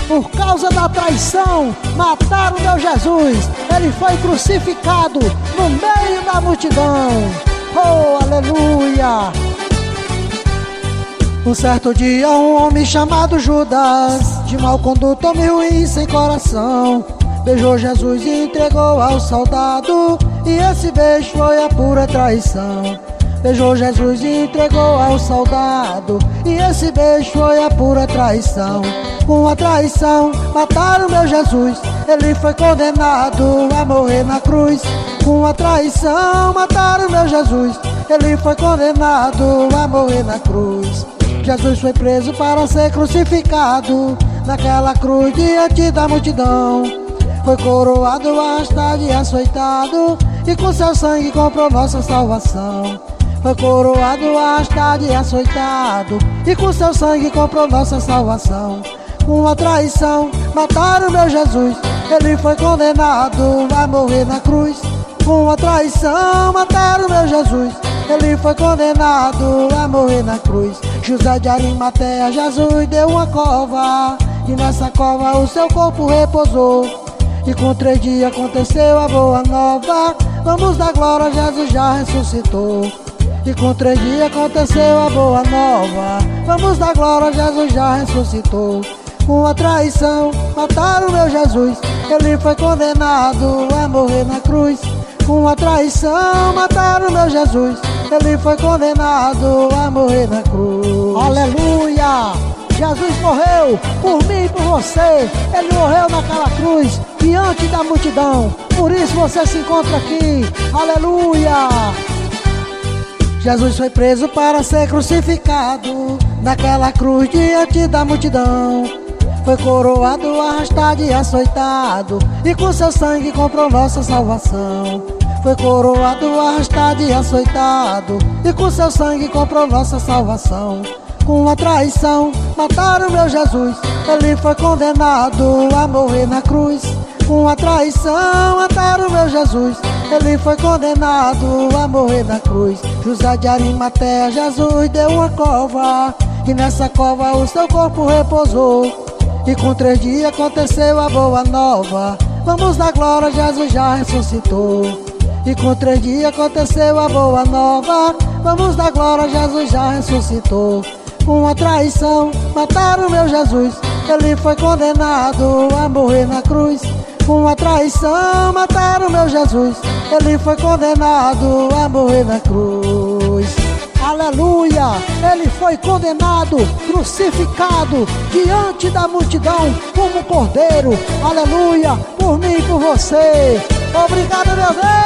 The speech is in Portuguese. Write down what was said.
Por causa da traição, mataram meu Jesus. Ele foi crucificado no meio da multidão. Oh, aleluia! Um certo dia um homem chamado Judas, de mau conduta, homem ruim, sem coração, beijou Jesus e entregou ao soldado, e esse beijo foi a pura traição. Beijou Jesus e entregou ao soldado, e esse beijo foi a pura traição. Com a traição mataram meu Jesus, ele foi condenado a morrer na cruz. Com a traição mataram meu Jesus, ele foi condenado a morrer na cruz. Jesus foi preso para ser crucificado naquela cruz diante da multidão. Foi coroado, arrastado e açoitado, e com seu sangue comprou nossa salvação. Foi coroado, arrastado e açoitado, e com seu sangue comprou nossa salvação. Com a traição mataram meu Jesus, ele foi condenado a morrer na cruz. Com a traição mataram meu Jesus, ele foi condenado a morrer na cruz. José de Arimateia, Jesus deu uma cova, e nessa cova o seu corpo repousou. E com 3 dias aconteceu a boa nova, vamos dar glória, Jesus já ressuscitou. E com 3 dias aconteceu a boa nova, vamos dar glória, Jesus já ressuscitou. Com a traição mataram meu Jesus, ele foi condenado a morrer na cruz. Com a traição mataram meu Jesus, ele foi condenado a morrer na cruz. Aleluia! Jesus morreu por mim e por você. Ele morreu naquela cruz diante da multidão. Por isso você se encontra aqui. Aleluia! Jesus foi preso para ser crucificado naquela cruz diante da multidão. Foi coroado, arrastado e açoitado, e com seu sangue comprou nossa salvação. Foi coroado, arrastado e açoitado, e com seu sangue comprou nossa salvação. Com a traição mataram meu Jesus, ele foi condenado a morrer na cruz. Com a traição mataram meu Jesus, ele foi condenado a morrer na cruz. José de Arimateia, Jesus deu uma cova, e nessa cova o seu corpo repousou. E com 3 dias aconteceu a boa nova, vamos dar glória, Jesus já ressuscitou. E com 3 dias aconteceu a boa nova, vamos dar glória, Jesus já ressuscitou. Com a traição mataram meu Jesus, ele foi condenado a morrer na cruz. Com a traição mataram meu Jesus, ele foi condenado a morrer na cruz. Aleluia! Ele foi condenado, crucificado diante da multidão como cordeiro. Aleluia! Por mim e por você. Obrigado, meu Deus!